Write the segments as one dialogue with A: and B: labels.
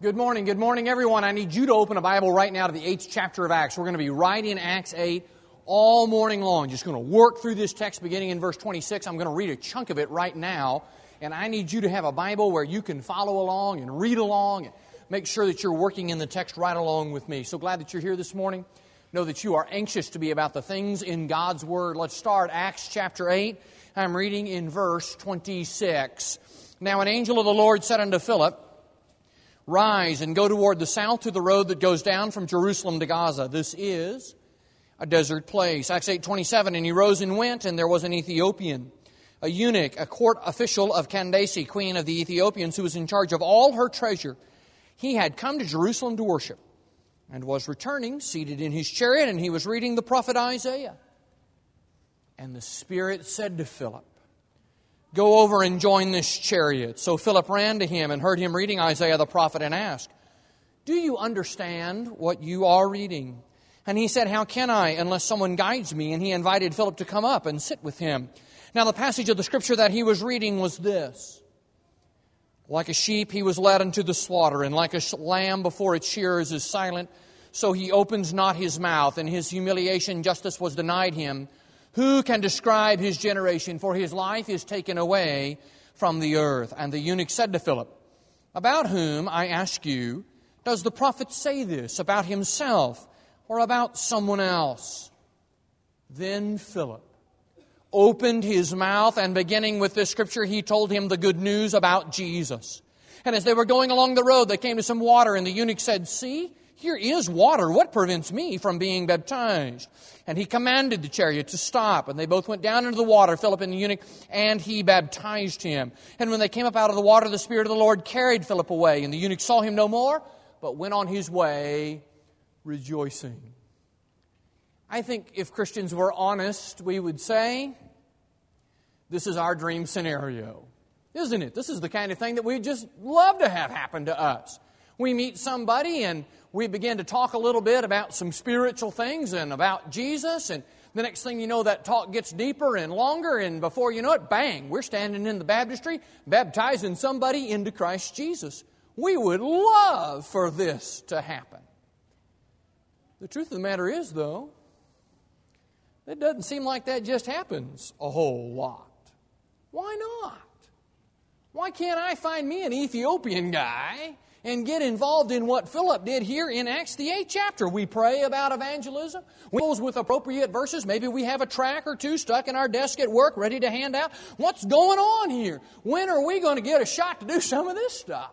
A: Good morning, everyone. I need you to open a Bible right now to the 8th chapter of Acts. We're going to be right in Acts 8 all morning long. Just going to work through this text beginning in verse 26. I'm going to read a chunk of it right now, and I need you to have a Bible where you can follow along and read along and make sure that you're working in the text right along with me. So glad that you're here this morning. Know that you are anxious to be about the things in God's Word. Let's start Acts chapter 8. I'm reading in verse 26. Now an angel of the Lord said unto Philip, Rise and go toward the south to the road that goes down from Jerusalem to Gaza. This is a desert place. Acts 8:27, and he rose and went, and there was an Ethiopian, a eunuch, a court official of Candace, queen of the Ethiopians, who was in charge of all her treasure. He had come to Jerusalem to worship, and was returning, seated in his chariot, and he was reading the prophet Isaiah. And the Spirit said to Philip, Go over and join this chariot. So Philip ran to him and heard him reading Isaiah the prophet and asked, Do you understand what you are reading? And he said, How can I unless someone guides me? And he invited Philip to come up and sit with him. Now the passage of the scripture that he was reading was this. Like a sheep he was led unto the slaughter, and like a lamb before its shearers is silent, so he opens not his mouth. In his humiliation justice was denied him. Who can describe his generation? For his life is taken away from the earth. And the eunuch said to Philip, About whom, I ask you, does the prophet say this? About himself or about someone else? Then Philip opened his mouth, and beginning with this scripture, he told him the good news about Jesus. And as they were going along the road, they came to some water, and the eunuch said, See, here is water. What prevents me from being baptized? And he commanded the chariot to stop. And they both went down into the water, Philip and the eunuch, and he baptized him. And when they came up out of the water, the Spirit of the Lord carried Philip away. And the eunuch saw him no more, but went on his way rejoicing. I think if Christians were honest, we would say, this is our dream scenario, isn't it? This is the kind of thing that we'd just love to have happen to us. We meet somebody and we begin to talk a little bit about some spiritual things and about Jesus, and the next thing you know, that talk gets deeper and longer, and before you know it, bang, we're standing in the baptistry baptizing somebody into Christ Jesus. We would love for this to happen. The truth of the matter is, though, it doesn't seem like that just happens a whole lot. Why not? Why can't I find me an Ethiopian guy and get involved in what Philip did here in Acts the 8th chapter? We pray about evangelism. We close with appropriate verses. Maybe we have a track or two stuck in our desk at work ready to hand out. What's going on here? When are we going to get a shot to do some of this stuff?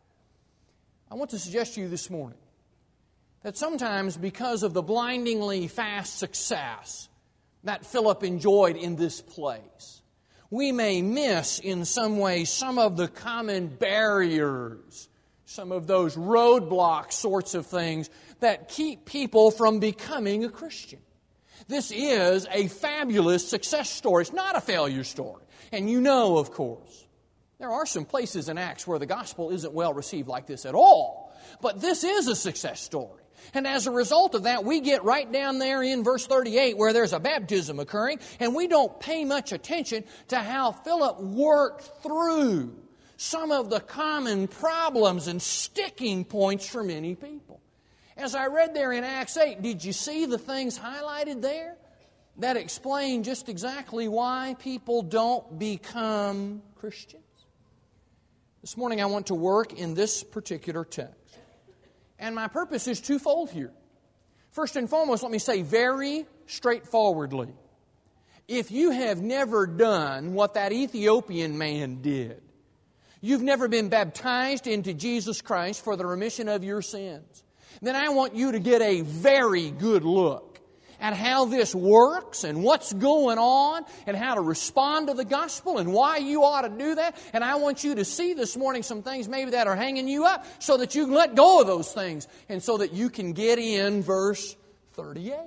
A: I want to suggest to you this morning that sometimes because of the blindingly fast success that Philip enjoyed in this place, we may miss in some way some of the common barriers, some of those roadblock sorts of things that keep people from becoming a Christian. This is a fabulous success story. It's not a failure story. And you know, of course, there are some places in Acts where the gospel isn't well received like this at all. But this is a success story. And as a result of that, we get right down there in verse 38 where there's a baptism occurring, and we don't pay much attention to how Philip worked through some of the common problems and sticking points for many people. As I read there in Acts 8, did you see the things highlighted there that explain just exactly why people don't become Christians? This morning I want to work in this particular text. And my purpose is twofold here. First and foremost, let me say very straightforwardly, if you have never done what that Ethiopian man did, you've never been baptized into Jesus Christ for the remission of your sins, then I want you to get a very good look at how this works and what's going on and how to respond to the gospel and why you ought to do that. And I want you to see this morning some things maybe that are hanging you up so that you can let go of those things and so that you can get in verse 38.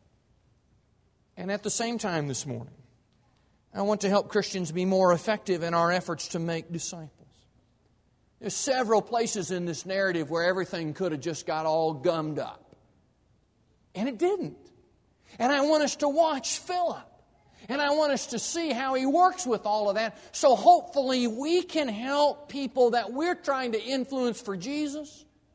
A: And at the same time this morning, I want to help Christians be more effective in our efforts to make disciples. There's several places in this narrative where everything could have just got all gummed up. And it didn't. And I want us to watch Philip. And I want us to see how he works with all of that. So hopefully we can help people that we're trying to influence for Jesus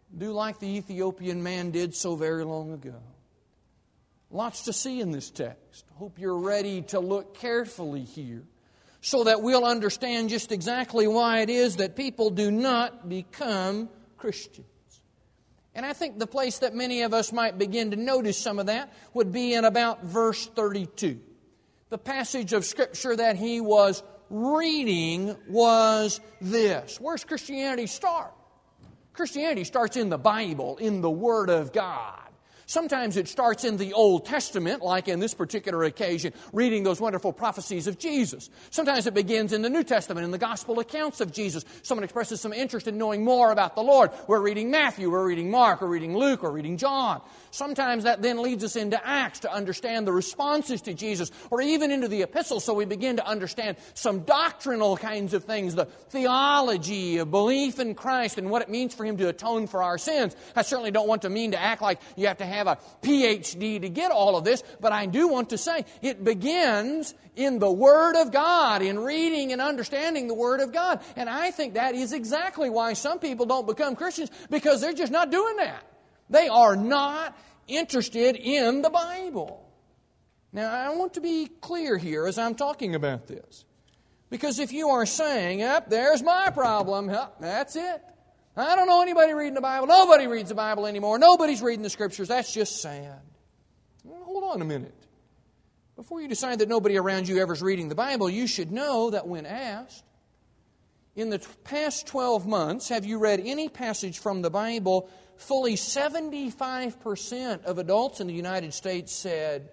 A: Do like the Ethiopian man did so very long ago. Lots to see in this text. Hope you're ready to look carefully here so that we'll understand just exactly why it is that people do not become Christians. And I think the place that many of us might begin to notice some of that would be in about verse 32. The passage of Scripture that he was reading was this. Where's Christianity start? Christianity starts in the Bible, in the Word of God. Sometimes it starts in the Old Testament, like in this particular occasion, reading those wonderful prophecies of Jesus. Sometimes it begins in the New Testament, in the gospel accounts of Jesus. Someone expresses some interest in knowing more about the Lord. We're reading Matthew, we're reading Mark, we're reading Luke, we're reading John. Sometimes that then leads us into Acts to understand the responses to Jesus, or even into the epistles, so we begin to understand some doctrinal kinds of things, the theology of belief in Christ and what it means for Him to atone for our sins. I certainly don't want to mean to act like you have to have a PhD to get all of this, but I do want to say it begins in the Word of God, in reading and understanding the Word of God. And I think that is exactly why some people don't become Christians, because they're just not doing that. They are not interested in the Bible. Now, I want to be clear here as I'm talking about this. Because if you are saying, yep, there's my problem, yep, that's it. I don't know anybody reading the Bible. Nobody reads the Bible anymore. Nobody's reading the Scriptures. That's just sad. Well, hold on a minute. Before you decide that nobody around you ever is reading the Bible, you should know that when asked, in the past 12 months, have you read any passage from the Bible? Fully 75% of adults in the United States said,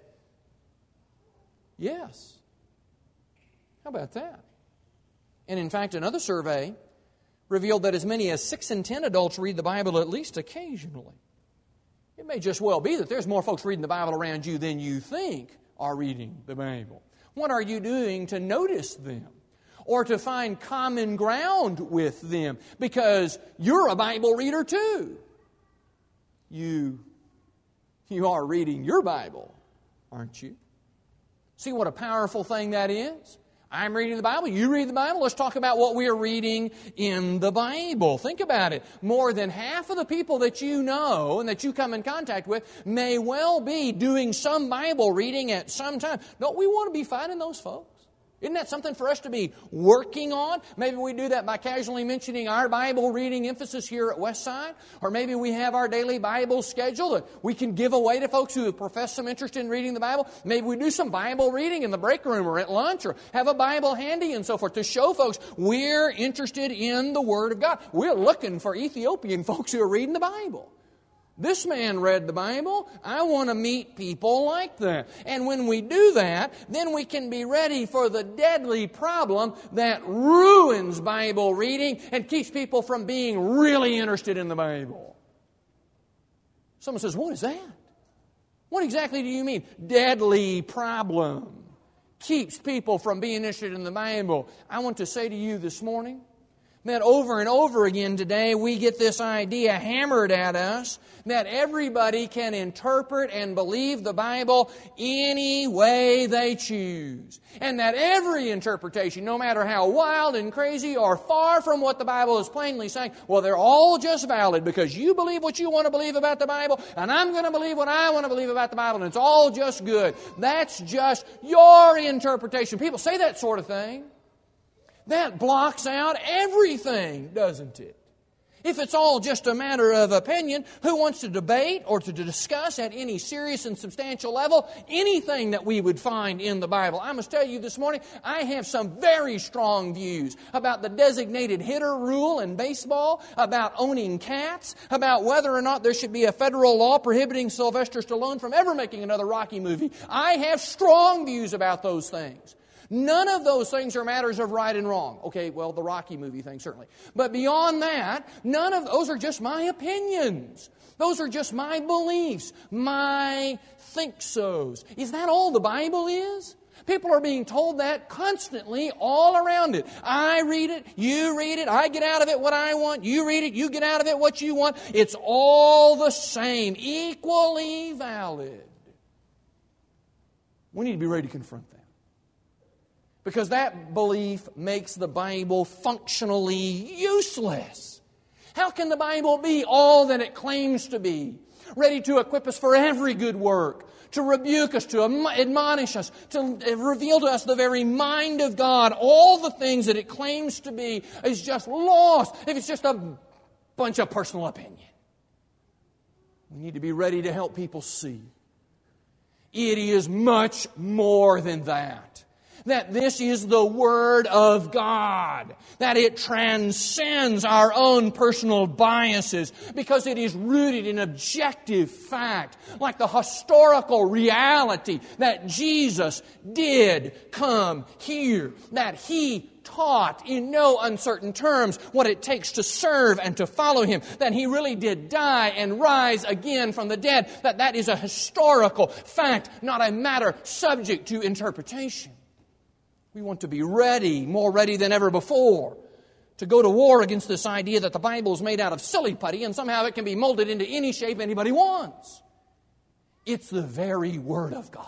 A: yes. How about that? And in fact, another survey revealed that as many as 6 in 10 adults read the Bible at least occasionally. It may just well be that there's more folks reading the Bible around you than you think are reading the Bible. What are you doing to notice them? Or to find common ground with them? Because you're a Bible reader too. You are reading your Bible, aren't you? See what a powerful thing that is? I'm reading the Bible, you read the Bible, let's talk about what we are reading in the Bible. Think about it. More than half of the people that you know and that you come in contact with may well be doing some Bible reading at some time. Don't we want to be finding those folks? Isn't that something for us to be working on? Maybe we do that by casually mentioning our Bible reading emphasis here at Westside. Or maybe we have our daily Bible schedule that we can give away to folks who profess some interest in reading the Bible. Maybe we do some Bible reading in the break room or at lunch or have a Bible handy and so forth to show folks we're interested in the Word of God. We're looking for Ethiopian folks who are reading the Bible. This man read the Bible. I want to meet people like that. And when we do that, then we can be ready for the deadly problem that ruins Bible reading and keeps people from being really interested in the Bible. Someone says, what is that? What exactly do you mean? Deadly problem. Keeps people from being interested in the Bible. I want to say to you this morning that over and over again today we get this idea hammered at us that everybody can interpret and believe the Bible any way they choose. And that every interpretation, no matter how wild and crazy or far from what the Bible is plainly saying, well, they're all just valid because you believe what you want to believe about the Bible and I'm going to believe what I want to believe about the Bible and it's all just good. That's just your interpretation. People say that sort of thing. That blocks out everything, doesn't it? If it's all just a matter of opinion, who wants to debate or to discuss at any serious and substantial level anything that we would find in the Bible? I must tell you this morning, I have some very strong views about the designated hitter rule in baseball, about owning cats, about whether or not there should be a federal law prohibiting Sylvester Stallone from ever making another Rocky movie. I have strong views about those things. None of those things are matters of right and wrong. Okay, well, the Rocky movie thing, certainly. But beyond that, none of those are just my opinions. Those are just my beliefs, my think-sos. Is that all the Bible is? People are being told that constantly all around it. I read it, you read it, I get out of it what I want, you read it, you get out of it what you want. It's all the same, equally valid. We need to be ready to confront that. Because that belief makes the Bible functionally useless. How can the Bible be all that it claims to be? Ready to equip us for every good work, to rebuke us, to admonish us, to reveal to us the very mind of God. All the things that it claims to be is just lost if it's just a bunch of personal opinion. We need to be ready to help people see. It is much more than that. That this is the Word of God. That it transcends our own personal biases because it is rooted in objective fact, like the historical reality that Jesus did come here, that He taught in no uncertain terms what it takes to serve and to follow Him, that He really did die and rise again from the dead, that is a historical fact, not a matter subject to interpretation. We want to be ready, more ready than ever before, to go to war against this idea that the Bible is made out of silly putty and somehow it can be molded into any shape anybody wants. It's the very Word of God.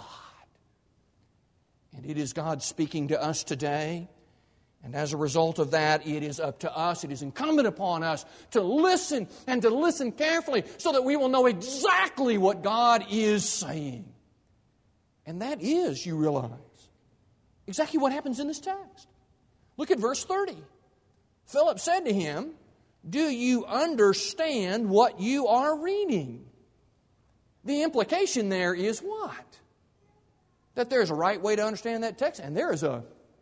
A: And it is God speaking to us today. And as a result of that, it is up to us, it is incumbent upon us to listen and to listen carefully so that we will know exactly what God is saying. And that is, you realize, exactly what happens in this text. Look at verse 30. Philip said to him, "Do you understand what you are reading?" The implication there is what? That there's a right way to understand that text, and there's a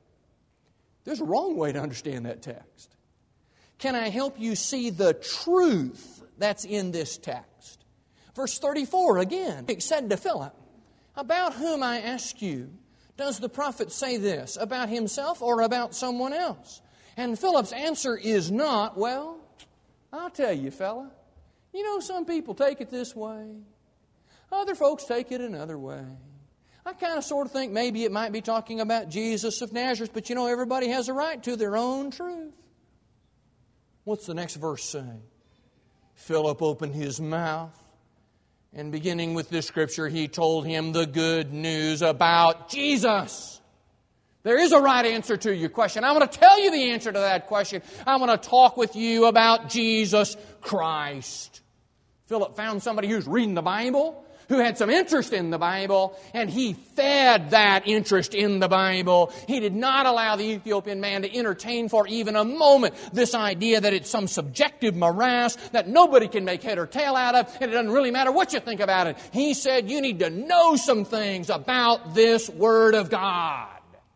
A: wrong way to understand that text. Can I help you see the truth that's in this text? Verse 34 again. He said to Philip, "About whom, I ask you, does the prophet say this? About himself or about someone else?" And Philip's answer is not, "Well, I'll tell you, fella. You know, some people take it this way. Other folks take it another way. I kind of sort of think maybe it might be talking about Jesus of Nazareth, but you know, everybody has a right to their own truth." What's the next verse say? Philip opened his mouth, and beginning with this scripture, he told him the good news about Jesus. There is a right answer to your question. I want to tell you the answer to that question. I want to talk with you about Jesus Christ. Philip found somebody who's reading the Bible, who had some interest in the Bible, and he fed that interest in the Bible. He did not allow the Ethiopian man to entertain for even a moment this idea that it's some subjective morass that nobody can make head or tail out of, and it doesn't really matter what you think about it. He said, you need to know some things about this Word of God.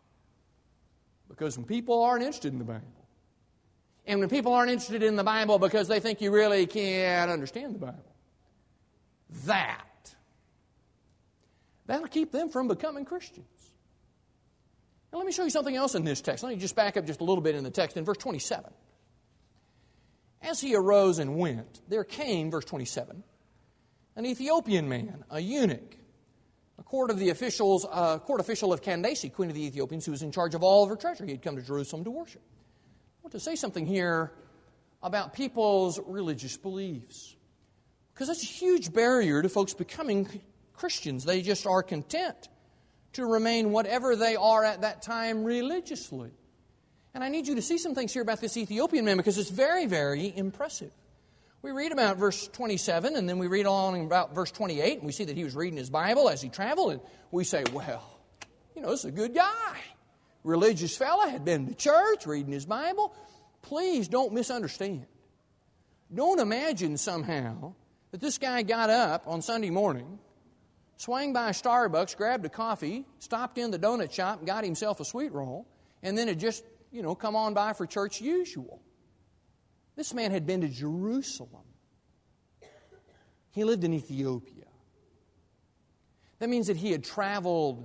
A: Because when people aren't interested in the Bible, and when people aren't interested in the Bible because they think you really can't understand the Bible, that'll keep them from becoming Christians. Now let me show you something else in this text. Let me just back up just a little bit in the text. In verse 27, as he arose and went, there came, verse 27, an Ethiopian man, a eunuch, a court official of Candace, queen of the Ethiopians, who was in charge of all of her treasure. He had come to Jerusalem to worship. I want to say something here about people's religious beliefs, because that's a huge barrier to folks becoming Christians. They just are content to remain whatever they are at that time religiously. And I need you to see some things here about this Ethiopian man because it's very, very impressive. We read about verse 27 and then we read on about verse 28 and we see that he was reading his Bible as he traveled, and we say, well, you know, this is a good guy. Religious fella, had been to church, reading his Bible. Please don't misunderstand. Don't imagine somehow that this guy got up on Sunday morning, swung by a Starbucks, grabbed a coffee, stopped in the donut shop and got himself a sweet roll, and then had just, come on by for church usual. This man had been to Jerusalem. He lived in Ethiopia. That means that he had traveled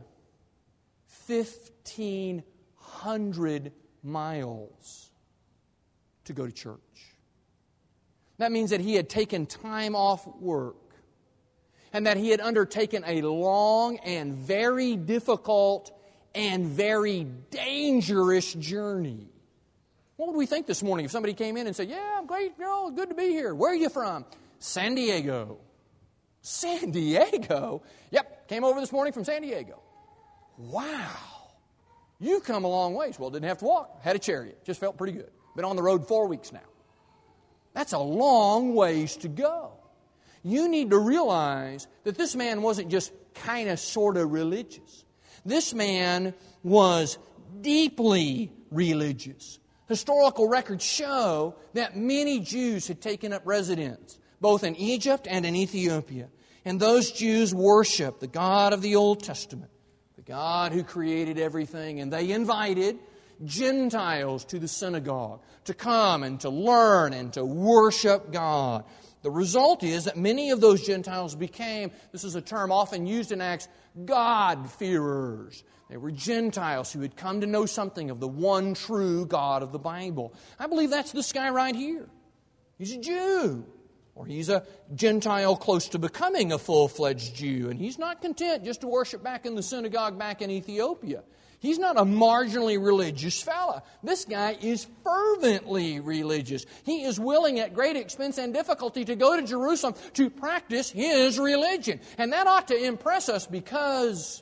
A: 1,500 miles to go to church. That means that he had taken time off work and that he had undertaken a long and very difficult and very dangerous journey. What would we think this morning if somebody came in and said, yeah, I'm great, good to be here. Where are you from? San Diego. San Diego? Yep, came over this morning from San Diego. Wow. You've come a long ways. Well, didn't have to walk. Had a chariot. Just felt pretty good. Been on the road 4 weeks now. That's a long ways to go. You need to realize that this man wasn't just kind of sort of religious. This man was deeply religious. Historical records show that many Jews had taken up residence both in Egypt and in Ethiopia. And those Jews worshiped the God of the Old Testament, the God who created everything. And they invited Gentiles to the synagogue to come and to learn and to worship God. The result is that many of those Gentiles became, this is a term often used in Acts, God-fearers. They were Gentiles who had come to know something of the one true God of the Bible. I believe that's this guy right here. He's a Jew. Or he's a Gentile close to becoming a full-fledged Jew. And he's not content just to worship back in the synagogue back in Ethiopia. He's not a marginally religious fella. This guy is fervently religious. He is willing at great expense and difficulty to go to Jerusalem to practice his religion. And that ought to impress us because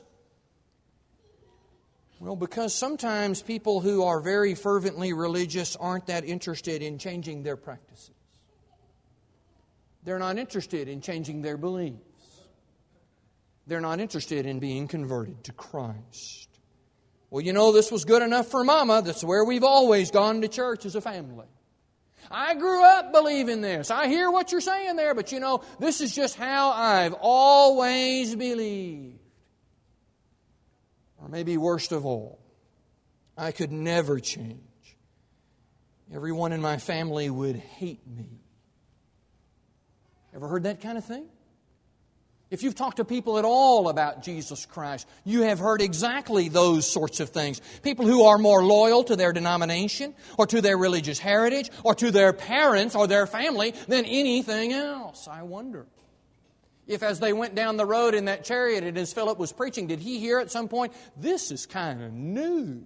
A: sometimes people who are very fervently religious aren't that interested in changing their practices. They're not interested in changing their beliefs. They're not interested in being converted to Christ. Well, you know, this was good enough for Mama. That's where we've always gone to church as a family. I grew up believing this. I hear what you're saying there, but you know, this is just how I've always believed. Or maybe worst of all, I could never change. Everyone in my family would hate me. Ever heard that kind of thing? If you've talked to people at all about Jesus Christ, you have heard exactly those sorts of things. People who are more loyal to their denomination or to their religious heritage or to their parents or their family than anything else. I wonder if as they went down the road in that chariot and as Philip was preaching, did he hear at some point, this is kind of new.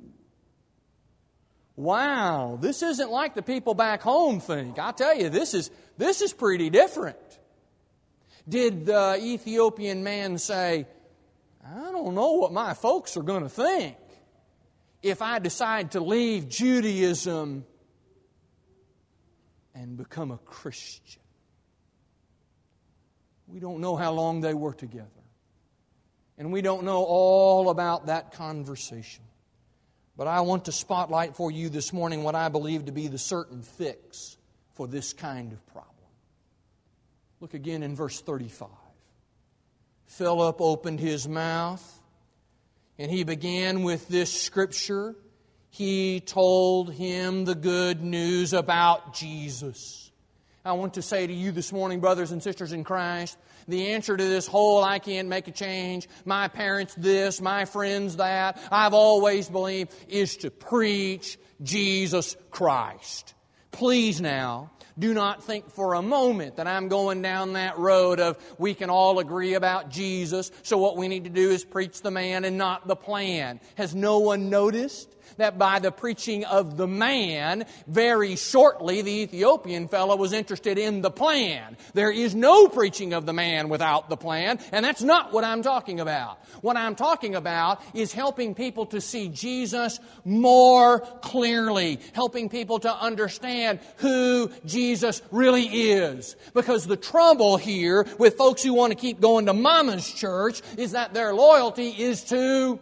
A: Wow, this isn't like the people back home think. I tell you, this is pretty different. Did the Ethiopian man say, I don't know what my folks are going to think if I decide to leave Judaism and become a Christian? We don't know how long they were together. And we don't know all about that conversation. But I want to spotlight for you this morning what I believe to be the certain fix for this kind of problem. Look again in verse 35. Philip opened his mouth, and he began with this scripture. He told him the good news about Jesus. I want to say to you this morning, brothers and sisters in Christ, the answer to this whole I can't make a change, my parents this, my friends that, I've always believed, is to preach Jesus Christ. Please now, do not think for a moment that I'm going down that road of we can all agree about Jesus, so what we need to do is preach the man and not the plan. Has no one noticed that by the preaching of the man, very shortly the Ethiopian fellow was interested in the plan? There is no preaching of the man without the plan, and that's not what I'm talking about. What I'm talking about is helping people to see Jesus more clearly, helping people to understand who Jesus really is. Because the trouble here with folks who want to keep going to Mama's church is that their loyalty is to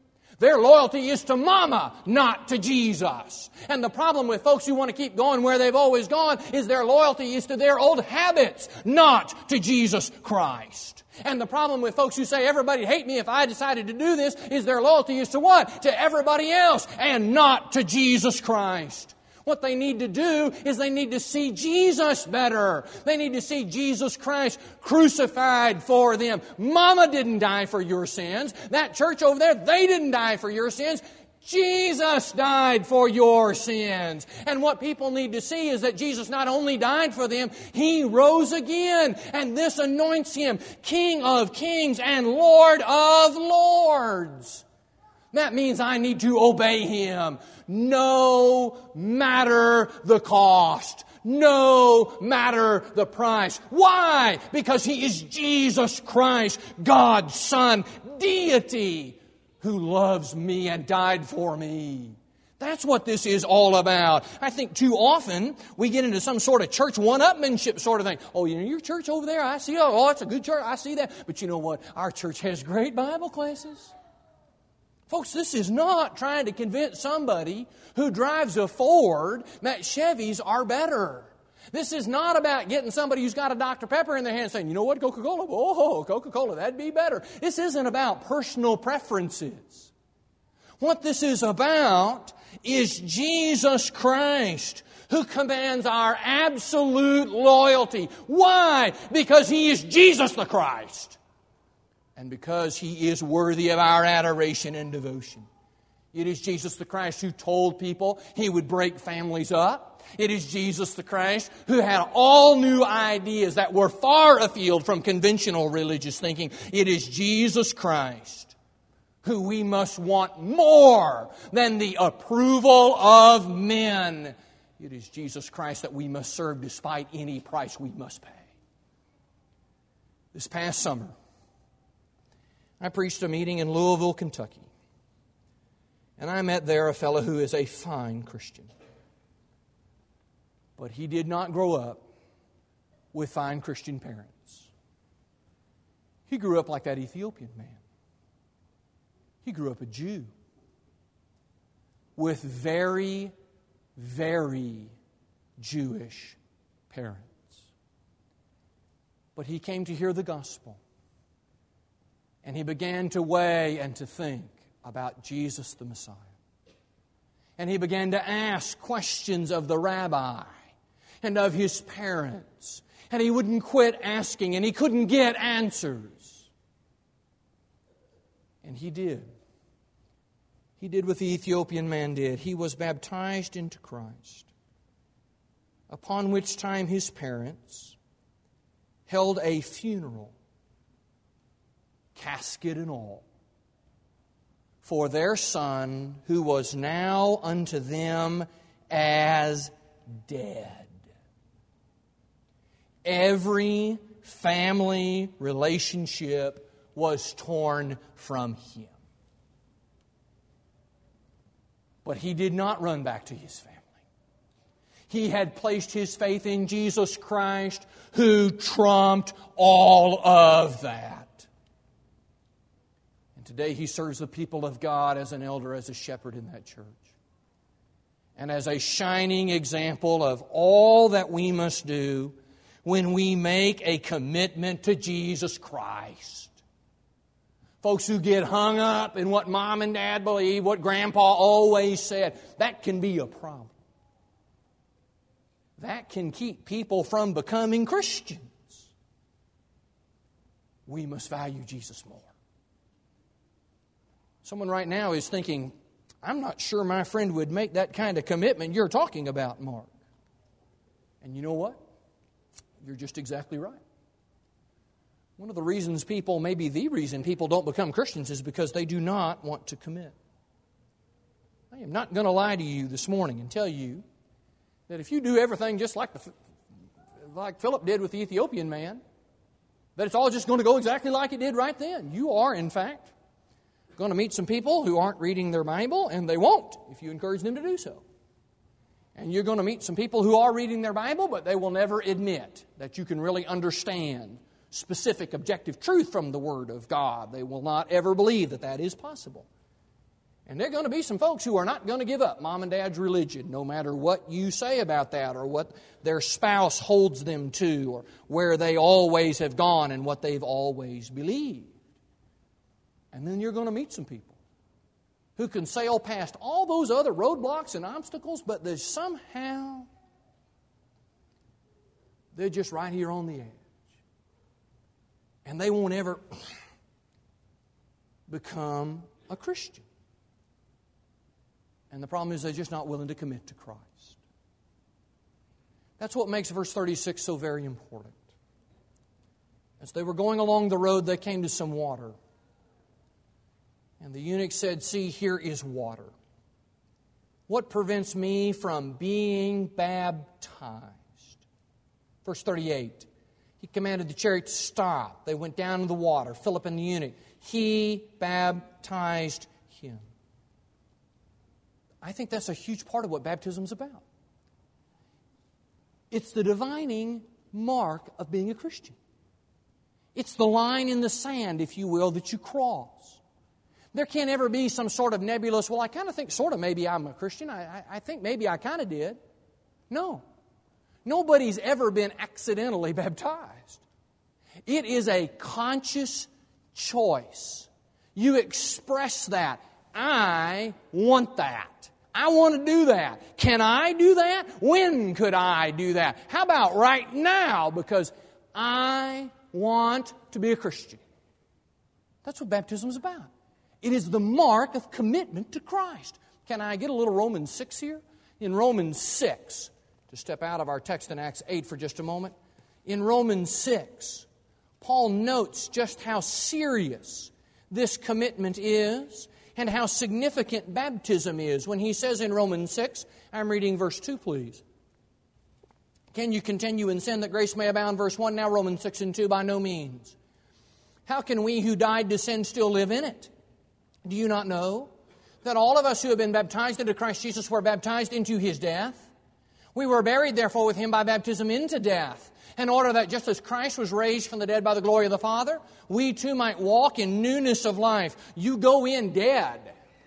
A: Mama, not to Jesus. And the problem with folks who want to keep going where they've always gone is their loyalty is to their old habits, not to Jesus Christ. And the problem with folks who say everybody'd hate me if I decided to do this is their loyalty is to what? To everybody else and not to Jesus Christ. What they need to do is they need to see Jesus better. They need to see Jesus Christ crucified for them. Mama didn't die for your sins. That church over there, they didn't die for your sins. Jesus died for your sins. And what people need to see is that Jesus not only died for them, He rose again. And this anoints Him King of Kings and Lord of Lords. That means I need to obey Him no matter the cost, no matter the price. Why? Because He is Jesus Christ, God's Son, deity, who loves me and died for me. That's what this is all about. I think too often we get into some sort of church one-upmanship sort of thing. Oh, your church over there, I see. Oh, it's a good church. I see that. But you know what? Our church has great Bible classes. Folks, this is not trying to convince somebody who drives a Ford that Chevys are better. This is not about getting somebody who's got a Dr. Pepper in their hand saying, you know what, Coca-Cola? Oh, Coca-Cola, that'd be better. This isn't about personal preferences. What this is about is Jesus Christ, who commands our absolute loyalty. Why? Because He is Jesus the Christ. And because He is worthy of our adoration and devotion. It is Jesus the Christ who told people He would break families up. It is Jesus the Christ who had all new ideas that were far afield from conventional religious thinking. It is Jesus Christ who we must want more than the approval of men. It is Jesus Christ that we must serve despite any price we must pay. This past summer, I preached a meeting in Louisville, Kentucky. And I met there a fellow who is a fine Christian. But he did not grow up with fine Christian parents. He grew up like that Ethiopian man. He grew up a Jew with very, very Jewish parents. But he came to hear the gospel. And he began to weigh and to think about Jesus the Messiah. And he began to ask questions of the rabbi and of his parents. And he wouldn't quit asking, and he couldn't get answers. And he did. He did what the Ethiopian man did. He was baptized into Christ. Upon which time his parents held a funeral, casket and all, for their son, who was now unto them as dead. Every family relationship was torn from him. But he did not run back to his family. He had placed his faith in Jesus Christ, who trumped all of that. And today he serves the people of God as an elder, as a shepherd in that church. And as a shining example of all that we must do when we make a commitment to Jesus Christ. Folks who get hung up in what mom and dad believe, what grandpa always said, that can be a problem. That can keep people from becoming Christians. We must value Jesus more. Someone right now is thinking, I'm not sure my friend would make that kind of commitment you're talking about, Mark. And you know what? You're just exactly right. One of the reasons people, maybe the reason people don't become Christians is because they do not want to commit. I am not going to lie to you this morning and tell you that if you do everything just like Philip did with the Ethiopian man, that it's all just going to go exactly like it did right then. You are, in fact, going to meet some people who aren't reading their Bible, and they won't if you encourage them to do so. And you're going to meet some people who are reading their Bible, but they will never admit that you can really understand specific objective truth from the Word of God. They will not ever believe that that is possible. And there are going to be some folks who are not going to give up mom and dad's religion, no matter what you say about that, or what their spouse holds them to, or where they always have gone and what they've always believed. And then you're going to meet some people who can sail past all those other roadblocks and obstacles, but there's somehow they're just right here on the edge. And they won't ever become a Christian. And the problem is they're just not willing to commit to Christ. That's what makes verse 36 so very important. As they were going along the road, they came to some water. And the eunuch said, "See, here is water. What prevents me from being baptized?" Verse 38. He commanded the chariot to stop. They went down to the water, Philip and the eunuch. He baptized him. I think that's a huge part of what baptism's about. It's the defining mark of being a Christian. It's the line in the sand, if you will, that you cross. There can't ever be some sort of nebulous, well, I kind of think sort of maybe I'm a Christian. I think maybe I kind of did. No. Nobody's ever been accidentally baptized. It is a conscious choice. You express that. I want that. I want to do that. Can I do that? When could I do that? How about right now? Because I want to be a Christian. That's what baptism is about. It is the mark of commitment to Christ. Can I get a little Romans 6 here? In Romans 6, to step out of our text in Acts 8 for just a moment. In Romans 6, Paul notes just how serious this commitment is and how significant baptism is when he says in Romans 6, I'm reading verse 2, please. Can you continue in sin that grace may abound? Verse 1, now Romans 6 and 2, by no means. How can we who died to sin still live in it? Do you not know that all of us who have been baptized into Christ Jesus were baptized into His death? We were buried, therefore, with Him by baptism into death, in order that just as Christ was raised from the dead by the glory of the Father, we too might walk in newness of life. You go in dead.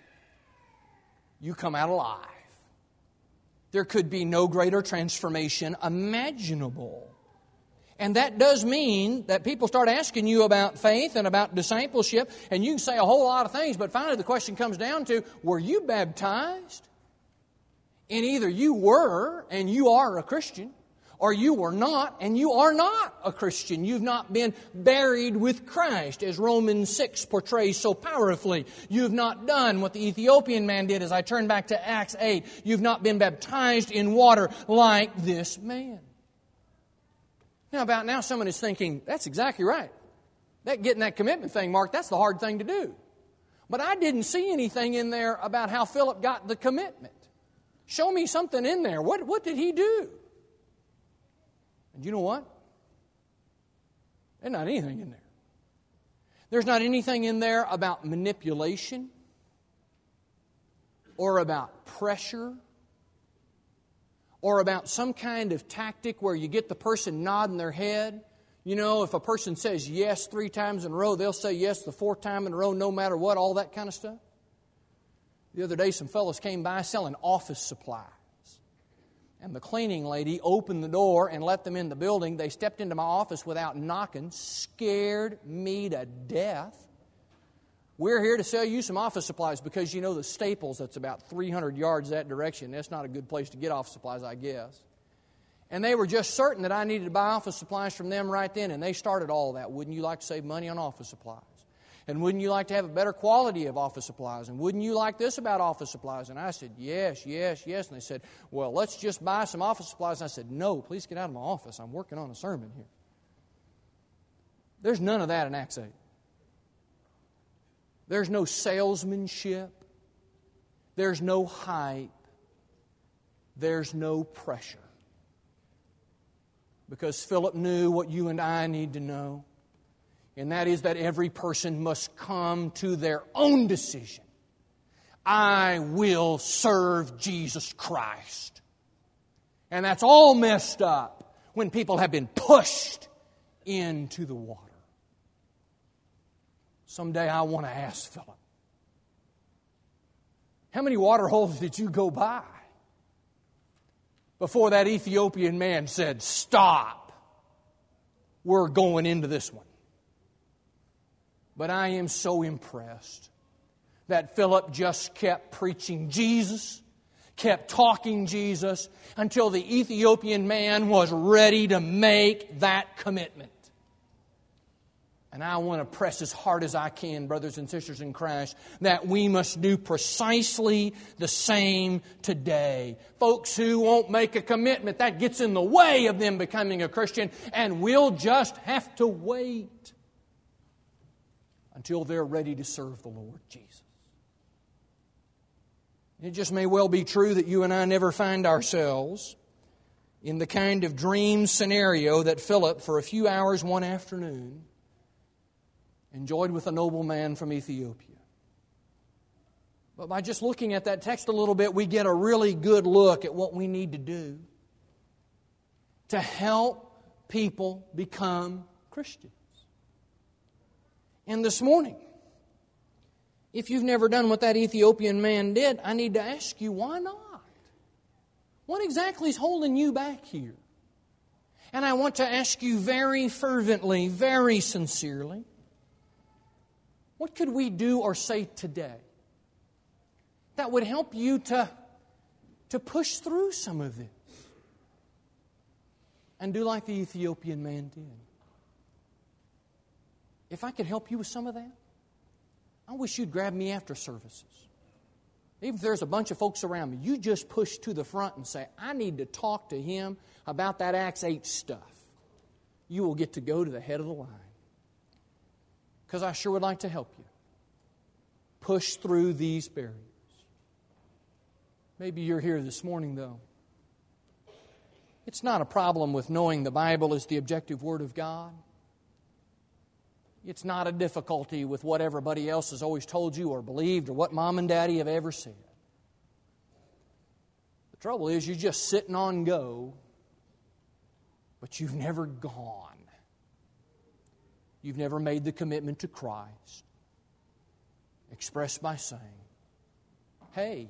A: You come out alive. There could be no greater transformation imaginable. And that does mean that people start asking you about faith and about discipleship, and you can say a whole lot of things, but finally the question comes down to, were you baptized? And either you were and you are a Christian, or you were not and you are not a Christian. You've not been buried with Christ, as Romans 6 portrays so powerfully. You've not done what the Ethiopian man did, as I turn back to Acts 8. You've not been baptized in water like this man. Now, about now, someone is thinking, that's exactly right. Getting that commitment thing, Mark, that's the hard thing to do. But I didn't see anything in there about how Philip got the commitment. Show me something in there. What did he do? And you know what? There's not anything in there. There's not anything in there about manipulation or about pressure or about some kind of tactic where you get the person nodding their head. You know, if a person says yes 3 times in a row, they'll say yes the 4th time in a row no matter what, all that kind of stuff. The other day, some fellows came by selling office supplies. And the cleaning lady opened the door and let them in the building. They stepped into my office without knocking, scared me to death. We're here to sell you some office supplies because you know the Staples, that's about 300 yards that direction. That's not a good place to get office supplies, I guess. And they were just certain that I needed to buy office supplies from them right then, and they started all that. Wouldn't you like to save money on office supplies? And wouldn't you like to have a better quality of office supplies? And wouldn't you like this about office supplies? And I said, yes, yes, yes. And they said, well, let's just buy some office supplies. And I said, no, please get out of my office. I'm working on a sermon here. There's none of that in Acts 8. There's no salesmanship. There's no hype. There's no pressure. Because Philip knew what you and I need to know. And that is that every person must come to their own decision. I will serve Jesus Christ. And that's all messed up when people have been pushed into the water. Someday I want to ask Philip, how many water holes did you go by before that Ethiopian man said, stop, we're going into this one? But I am so impressed that Philip just kept preaching Jesus, kept talking Jesus, until the Ethiopian man was ready to make that commitment. And I want to press as hard as I can, brothers and sisters in Christ, that we must do precisely the same today. Folks who won't make a commitment, that gets in the way of them becoming a Christian, and we'll just have to wait until they're ready to serve the Lord Jesus. It just may well be true that you and I never find ourselves in the kind of dream scenario that Philip, for a few hours one afternoon, enjoyed with a nobleman from Ethiopia. But by just looking at that text a little bit, we get a really good look at what we need to do to help people become Christians. And this morning, if you've never done what that Ethiopian man did, I need to ask you, why not? What exactly is holding you back here? And I want to ask you very fervently, very sincerely, what could we do or say today that would help you to push through some of this and do like the Ethiopian man did? If I could help you with some of that, I wish you'd grab me after services. Even if there's a bunch of folks around me, you just push to the front and say, I need to talk to him about that Acts 8 stuff. You will get to go to the head of the line. Because I sure would like to help you push through these barriers. Maybe you're here this morning, though. It's not a problem with knowing the Bible is the objective Word of God. It's not a difficulty with what everybody else has always told you or believed or what Mom and Daddy have ever said. The trouble is you're just sitting on go, but you've never gone. You've never made the commitment to Christ, expressed by saying, hey,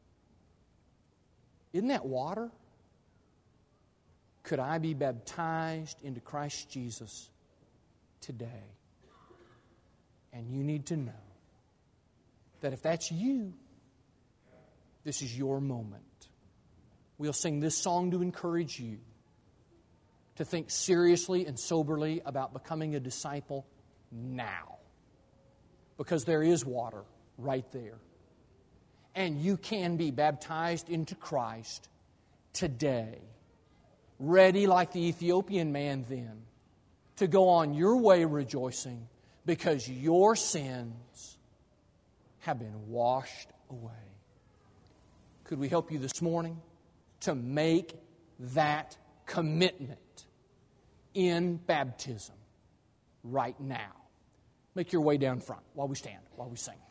A: isn't that water? Could I be baptized into Christ Jesus today? And you need to know that if that's you, this is your moment. We'll sing this song to encourage you to think seriously and soberly about becoming a disciple now. Because there is water right there. And you can be baptized into Christ today. Ready like the Ethiopian man then to go on your way rejoicing because your sins have been washed away. Could we help you this morning to make that commitment in baptism right now? Make your way down front while we stand, while we sing.